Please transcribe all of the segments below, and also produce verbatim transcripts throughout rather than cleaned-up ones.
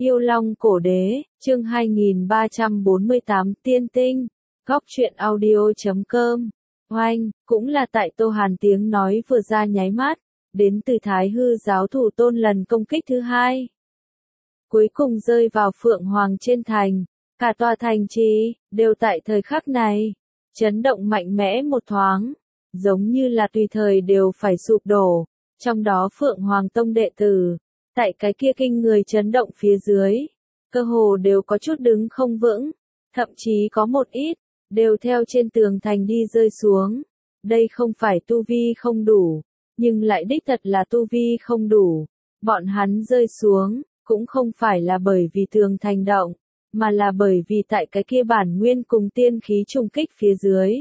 Yêu Long Cổ Đế, chương hai nghìn ba trăm bốn mươi tám Tiên Tinh, Góc truyện audio chấm com. Oanh, cũng là tại Tô Hàn tiếng nói vừa ra nháy mắt, đến từ Thái Hư giáo thủ tôn lần công kích thứ hai. Cuối cùng rơi vào Phượng Hoàng trên thành, cả tòa thành trì, đều tại thời khắc này, chấn động mạnh mẽ một thoáng, giống như là tùy thời đều phải sụp đổ, trong đó Phượng Hoàng Tông đệ tử. Tại cái kia kinh người chấn động phía dưới, cơ hồ đều có chút đứng không vững, thậm chí có một ít, đều theo trên tường thành đi rơi xuống. Đây không phải tu vi không đủ, nhưng lại đích thật là tu vi không đủ. Bọn hắn rơi xuống, cũng không phải là bởi vì tường thành động, mà là bởi vì tại cái kia bản nguyên cùng tiên khí trùng kích phía dưới.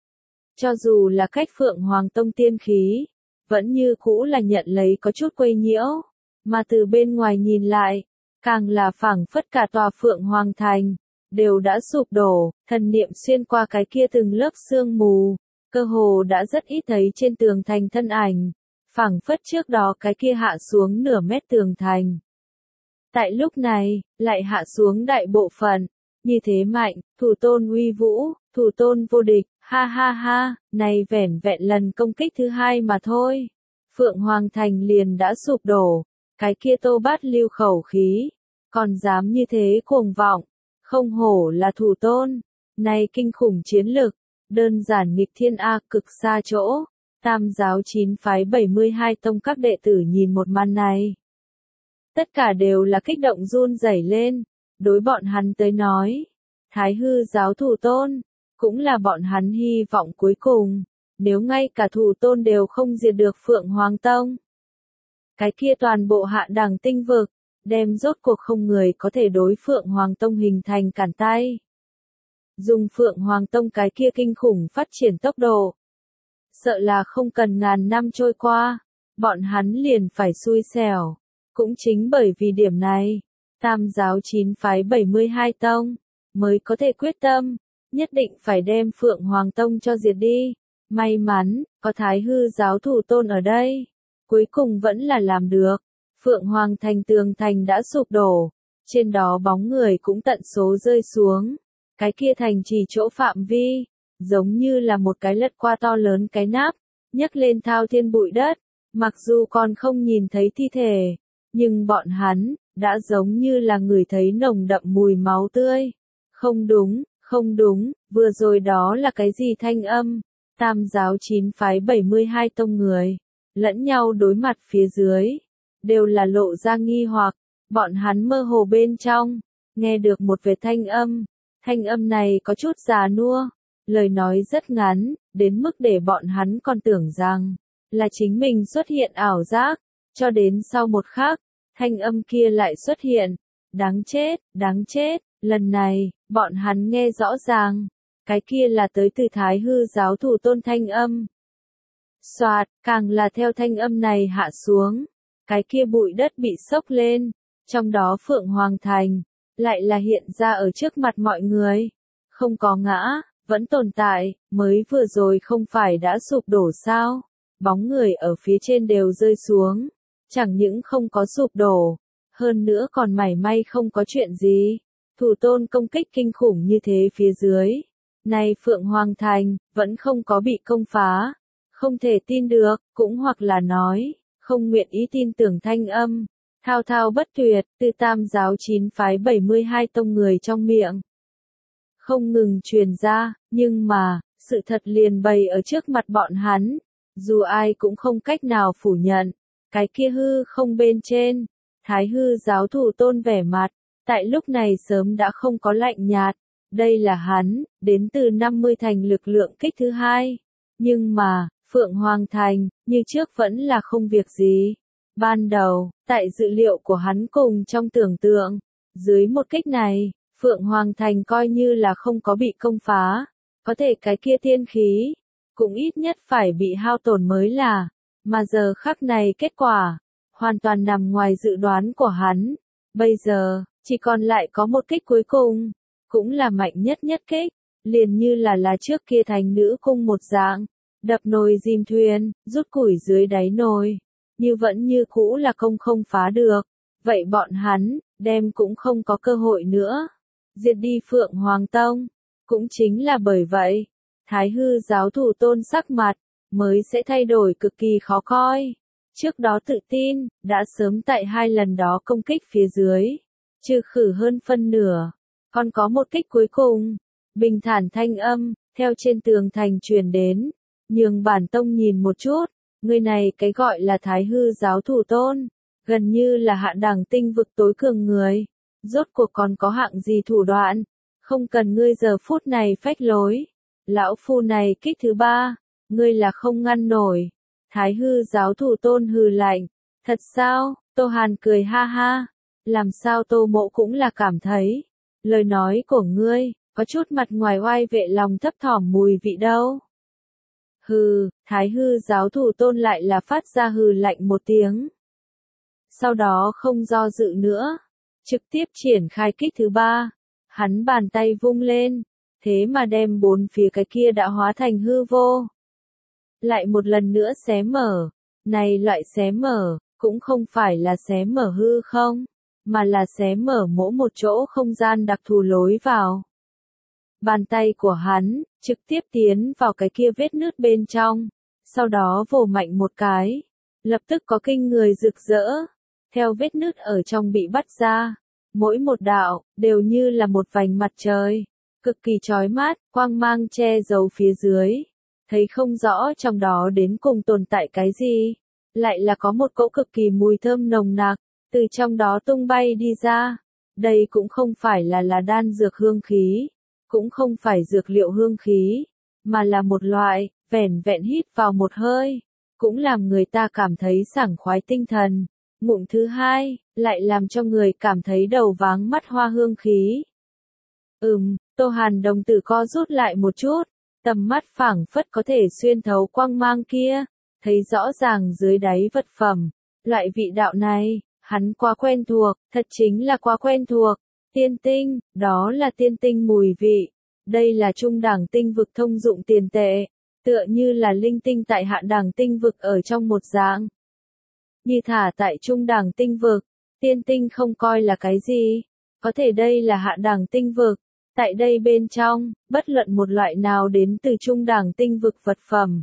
Cho dù là cách Phượng Hoàng Tông tiên khí, vẫn như cũ là nhận lấy có chút quấy nhiễu. Mà từ bên ngoài nhìn lại, càng là phảng phất cả tòa Phượng Hoàng Thành, đều đã sụp đổ, thần niệm xuyên qua cái kia từng lớp sương mù, cơ hồ đã rất ít thấy trên tường thành thân ảnh, phảng phất trước đó cái kia hạ xuống nửa mét tường thành. Tại lúc này, lại hạ xuống đại bộ phận, như thế mạnh, thủ tôn uy vũ, thủ tôn vô địch, ha ha ha, này vẻn vẹn lần công kích thứ hai mà thôi. Phượng Hoàng Thành liền đã sụp đổ. Cái kia Tô Bát lưu khẩu khí, còn dám như thế cuồng vọng, không hổ là thủ tôn, này kinh khủng chiến lực, đơn giản nghịch thiên a cực xa chỗ, tam giáo chín phái bảy mươi hai tông các đệ tử nhìn một màn này. Tất cả đều là kích động run rẩy lên, đối bọn hắn tới nói, Thái Hư giáo thủ tôn, cũng là bọn hắn hy vọng cuối cùng, nếu ngay cả thủ tôn đều không diệt được Phượng Hoàng Tông. Cái kia toàn bộ hạ đẳng tinh vực, đem rốt cuộc không người có thể đối Phượng Hoàng Tông hình thành cản tay. Dùng Phượng Hoàng Tông cái kia kinh khủng phát triển tốc độ. Sợ là không cần ngàn năm trôi qua, bọn hắn liền phải xui xẻo. Cũng chính bởi vì điểm này, tam giáo chín phái bảy mươi hai tông, mới có thể quyết tâm, nhất định phải đem Phượng Hoàng Tông cho diệt đi. May mắn, có Thái Hư giáo thủ tôn ở đây. Cuối cùng vẫn là làm được. Phượng Hoàng Thành tường thành đã sụp đổ, trên đó bóng người cũng tận số rơi xuống. Cái kia thành chỉ chỗ phạm vi, giống như là một cái lật qua to lớn cái nắp, nhấc lên thao thiên bụi đất. Mặc dù còn không nhìn thấy thi thể, nhưng bọn hắn đã giống như là người thấy nồng đậm mùi máu tươi. Không đúng, không đúng, vừa rồi đó là cái gì thanh âm? Tam giáo chín phái bảy mươi hai tông người. Lẫn nhau đối mặt phía dưới, đều là lộ ra nghi hoặc, bọn hắn mơ hồ bên trong, nghe được một vệt thanh âm, thanh âm này có chút già nua, lời nói rất ngắn, đến mức để bọn hắn còn tưởng rằng, là chính mình xuất hiện ảo giác, cho đến sau một khắc, thanh âm kia lại xuất hiện, đáng chết, đáng chết, lần này, bọn hắn nghe rõ ràng, cái kia là tới từ Thái Hư giáo thủ tôn thanh âm. Soạt, càng là theo thanh âm này hạ xuống, cái kia bụi đất bị sốc lên, trong đó Phượng Hoàng Thành, lại là hiện ra ở trước mặt mọi người. Không có ngã, vẫn tồn tại, mới vừa rồi không phải đã sụp đổ sao, bóng người ở phía trên đều rơi xuống, chẳng những không có sụp đổ, hơn nữa còn mảy may không có chuyện gì, thủ tôn công kích kinh khủng như thế phía dưới, này Phượng Hoàng Thành, vẫn không có bị công phá. Không thể tin được, cũng hoặc là nói, không nguyện ý tin tưởng thanh âm, thao thao bất tuyệt, từ tam giáo chín phái bảy mươi hai tông người trong miệng. Không ngừng truyền ra, nhưng mà, sự thật liền bày ở trước mặt bọn hắn, dù ai cũng không cách nào phủ nhận, cái kia hư không bên trên, Thái Hư giáo thủ tôn vẻ mặt, tại lúc này sớm đã không có lạnh nhạt, đây là hắn, đến từ năm mươi thành lực lượng kích thứ hai, nhưng mà, Phượng Hoàng Thành, như trước vẫn là không việc gì. Ban đầu, tại dự liệu của hắn cùng trong tưởng tượng, dưới một kích này, Phượng Hoàng Thành coi như là không có bị công phá, có thể cái kia tiên khí, cũng ít nhất phải bị hao tổn mới là, mà giờ khắc này kết quả, hoàn toàn nằm ngoài dự đoán của hắn. Bây giờ, chỉ còn lại có một kích cuối cùng, cũng là mạnh nhất nhất kích, liền như là là trước kia thành nữ cung một dạng. Đập nồi dìm thuyền, rút củi dưới đáy nồi, như vẫn như cũ là công không phá được. vậy bọn hắn, đem cũng không có cơ hội nữa. Diệt đi Phượng Hoàng Tông. Cũng chính là bởi vậy, Thái hư giáo thủ tôn sắc mặt, mới sẽ thay đổi cực kỳ khó coi. Trước đó tự tin, đã sớm tại hai lần đó công kích phía dưới. Trừ khử hơn phân nửa. Còn có một kích cuối cùng. Bình thản thanh âm, theo trên tường thành truyền đến. Nhường bản tông nhìn một chút. Người này cái gọi là Thái hư giáo thủ tôn. Gần như là hạ đẳng tinh vực tối cường người. Rốt cuộc còn có hạng gì thủ đoạn. Không cần ngươi giờ phút này phách lối. Lão phu này kích thứ ba. Ngươi là không ngăn nổi. Thái hư giáo thủ tôn hừ lạnh. Thật sao? Tô Hàn cười ha ha. Làm sao Tô Mộ cũng là cảm thấy. Lời nói của ngươi, có chút mặt ngoài oai vệ lòng thấp thỏm mùi vị đâu. Hừ, Thái hư giáo thủ tôn lại là phát ra hừ lạnh một tiếng. Sau đó không do dự nữa. Trực tiếp triển khai kích thứ ba. Hắn bàn tay vung lên. Thế mà đem bốn phía cái kia đã hóa thành hư vô. Lại một lần nữa xé mở. Này loại xé mở, cũng không phải là xé mở hư không, mà là xé mở mỗi một chỗ không gian đặc thù lối vào. Bàn tay của hắn, trực tiếp tiến vào cái kia vết nứt bên trong, sau đó vồ mạnh một cái, lập tức có kinh người rực rỡ, theo vết nứt ở trong bị bắt ra, mỗi một đạo, đều như là một vành mặt trời, cực kỳ chói mắt, quang mang che giấu phía dưới, thấy không rõ trong đó đến cùng tồn tại cái gì, lại là có một cỗ cực kỳ mùi thơm nồng nặc, từ trong đó tung bay đi ra, đây cũng không phải là là đan dược hương khí, cũng không phải dược liệu hương khí, mà là một loại, vẻn vẹn hít vào một hơi, cũng làm người ta cảm thấy sảng khoái tinh thần. Ngụm thứ hai, lại làm cho người cảm thấy đầu váng mắt hoa hương khí. Ừm, Tô Hàn đồng tử co rút lại một chút, tầm mắt phảng phất có thể xuyên thấu quang mang kia, thấy rõ ràng dưới đáy vật phẩm, loại vị đạo này, hắn quá quen thuộc, thật chính là quá quen thuộc. Tiên tinh, đó là tiên tinh mùi vị, đây là trung đẳng tinh vực thông dụng tiền tệ, tựa như là linh tinh tại hạ đẳng tinh vực ở trong một dạng. Như thả tại trung đẳng tinh vực, tiên tinh không coi là cái gì, có thể đây là hạ đẳng tinh vực, tại đây bên trong, bất luận một loại nào đến từ trung đẳng tinh vực vật phẩm,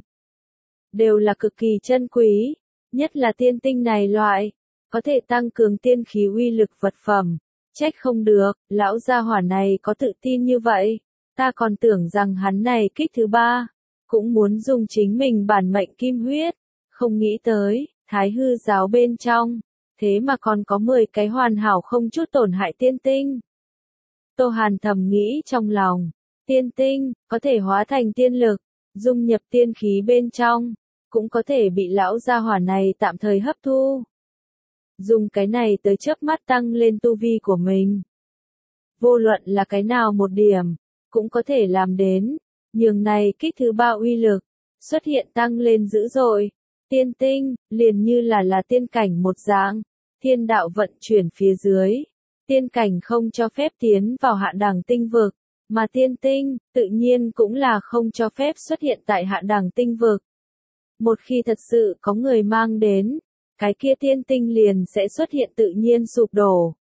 đều là cực kỳ chân quý, nhất là tiên tinh này loại, có thể tăng cường tiên khí uy lực vật phẩm, trách không được, lão gia hỏa này có tự tin như vậy, ta còn tưởng rằng hắn này kích thứ ba, cũng muốn dùng chính mình bản mệnh kim huyết, không nghĩ tới. Thái hư giáo bên trong, thế mà còn có mười cái hoàn hảo không chút tổn hại tiên tinh. Tô Hàn thầm nghĩ trong lòng, tiên tinh, có thể hóa thành tiên lực, dung nhập tiên khí bên trong, cũng có thể bị lão gia hỏa này tạm thời hấp thu. Dùng cái này tới chớp mắt tăng lên tu vi của mình. Vô luận là cái nào một điểm, cũng có thể làm đến, nhường này kích thứ ba uy lực, xuất hiện tăng lên dữ dội. Tiên tinh, liền như là là tiên cảnh một dạng, thiên đạo vận chuyển phía dưới, tiên cảnh không cho phép tiến vào hạ đẳng tinh vực, mà tiên tinh, tự nhiên cũng là không cho phép xuất hiện tại hạ đẳng tinh vực. Một khi thật sự có người mang đến, cái kia tiên tinh liền sẽ xuất hiện tự nhiên sụp đổ.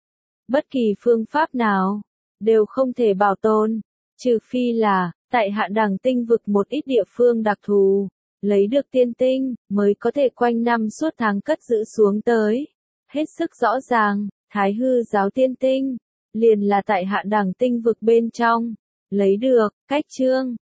Bất kỳ phương pháp nào, đều không thể bảo tồn, trừ phi là, tại hạ đẳng tinh vực một ít địa phương đặc thù. Lấy được tiên tinh, mới có thể quanh năm suốt tháng cất giữ xuống tới. Hết sức rõ ràng, Thái hư giáo tiên tinh, liền là tại hạ đẳng tinh vực bên trong. Lấy được, cách chương,